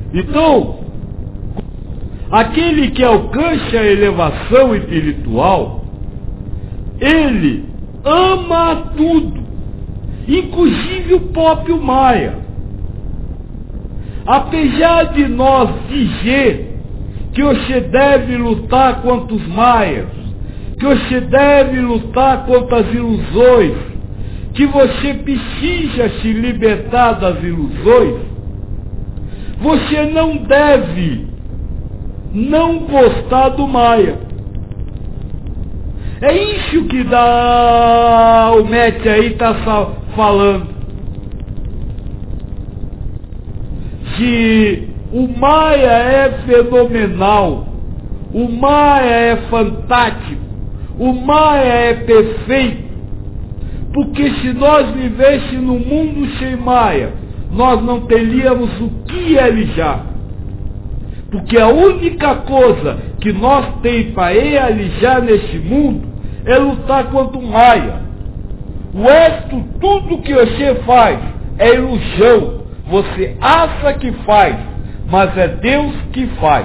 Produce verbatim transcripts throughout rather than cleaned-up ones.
Então, aquele que alcança a elevação espiritual, ele ama tudo, inclusive o próprio Maia. Apesar de nós dizer que você deve lutar contra os Maias, que você deve lutar contra as ilusões, que você precisa se libertar das ilusões, você não deve não gostar do Maia. É isso que dá, o Mete aí está falando. Que o Maia é fenomenal, o Maia é fantástico, o Maia é perfeito, porque se nós vivêssemos num mundo sem Maia, nós não teríamos o que realizar. Porque a única coisa que nós temos para realizar neste mundo é lutar contra o Maia. O resto, tudo que você faz é ilusão. Você acha que faz, mas é Deus que faz.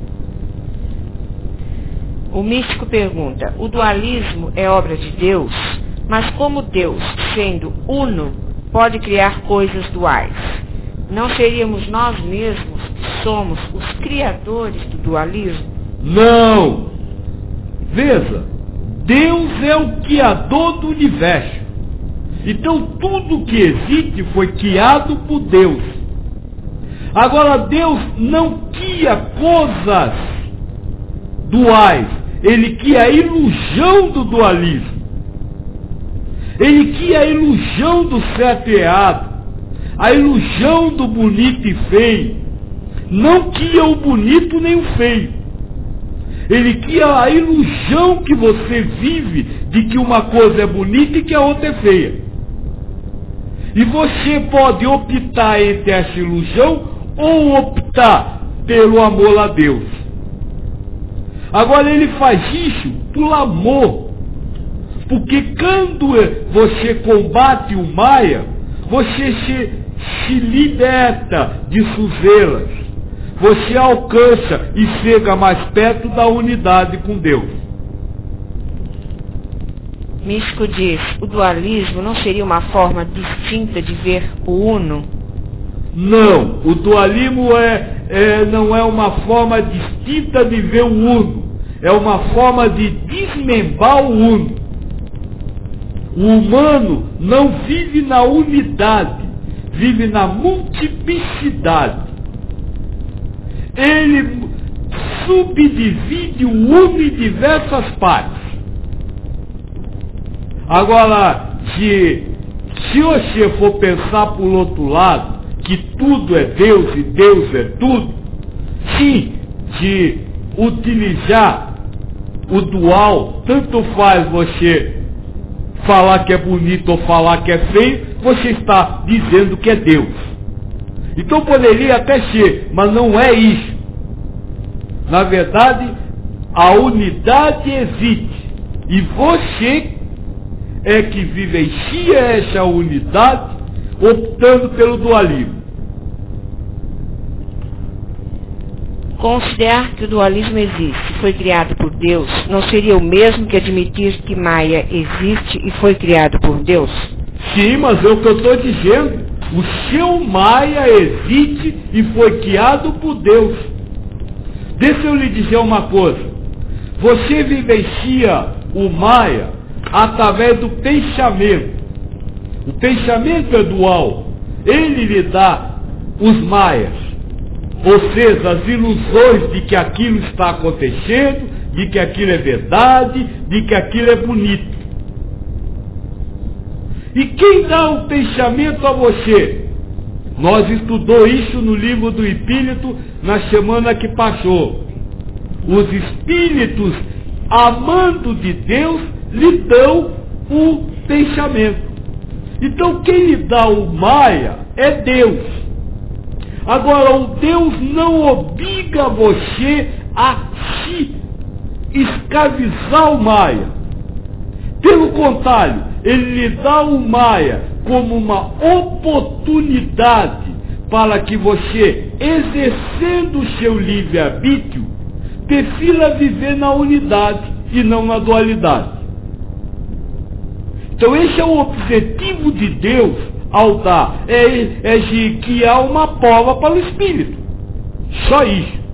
O místico pergunta: o dualismo é obra de Deus? Mas como Deus, sendo uno, pode criar coisas duais? Não seríamos nós mesmos que somos os criadores do dualismo? Não! Veja, Deus é o criador do universo. Então tudo que existe foi criado por Deus. Agora Deus não cria coisas duais, ele cria a ilusão do dualismo. Ele cria a ilusão do certo e errado, a ilusão do bonito e feio. Não cria o bonito nem o feio. Ele cria a ilusão que você vive de que uma coisa é bonita e que a outra é feia. E você pode optar entre essa ilusão ou optar pelo amor a Deus. Agora ele faz isso por amor. Porque quando você combate o Maia, você se, se liberta de suzelas. Você alcança e chega mais perto da unidade com Deus. Místico diz: o dualismo não seria uma forma distinta de ver o uno? Não, o dualismo é, é, não é uma forma distinta de ver o uno. É uma forma de desmembrar o uno. O humano não vive na unidade, vive na multiplicidade. Ele subdivide o uno em diversas partes. Agora, se, se você for pensar por outro lado, que tudo é Deus e Deus é tudo, sim, de utilizar o dual, tanto faz você falar que é bonito ou falar que é feio, você está dizendo que é Deus. Então poderia até ser, mas não é isso. Na verdade, a unidade existe. E você é que vivencia essa unidade optando pelo dualismo. Considerar que o dualismo existe e foi criado por Deus não seria o mesmo que admitir que Maia existe e foi criado por Deus? Sim, mas é o que eu estou dizendo. O seu Maia existe e foi criado por Deus. Deixa eu lhe dizer uma coisa. Você vivencia o Maia através do pensamento. O pensamento é dual. Ele lhe dá os Maias. Ou seja, as ilusões de que aquilo está acontecendo, de que aquilo é verdade, de que aquilo é bonito. E quem dá o pensamento a você? Nós estudamos isso no livro do Espírito na semana que passou. Os espíritos, amando de Deus, lhe dão o pensamento. Então quem lhe dá o Maia é Deus. Agora, o Deus não obriga você a se escravizar o Maia. Pelo contrário, ele lhe dá o Maia como uma oportunidade para que você exercendo o seu livre-arbítrio, perfila viver na unidade e não na dualidade. Então esse é o objetivo de Deus ao dar, é, é de criar uma prova para o Espírito. Só isso.